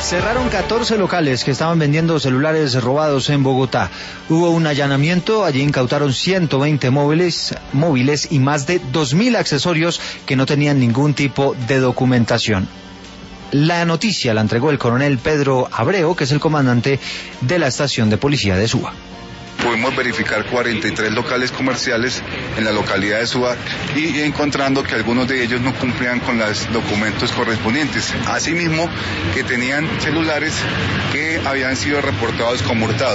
Cerraron 14 locales que estaban vendiendo celulares robados en Bogotá. Hubo un allanamiento, allí incautaron 120 móviles y más de 2.000 accesorios que no tenían ningún tipo de documentación. La noticia la entregó el coronel Pedro Abreu, que es el comandante de la estación de policía de Suba. Pudimos verificar 43 locales comerciales en la localidad de Suba y encontrando que algunos de ellos no cumplían con los documentos correspondientes. Asimismo, que tenían celulares que habían sido reportados como hurtados.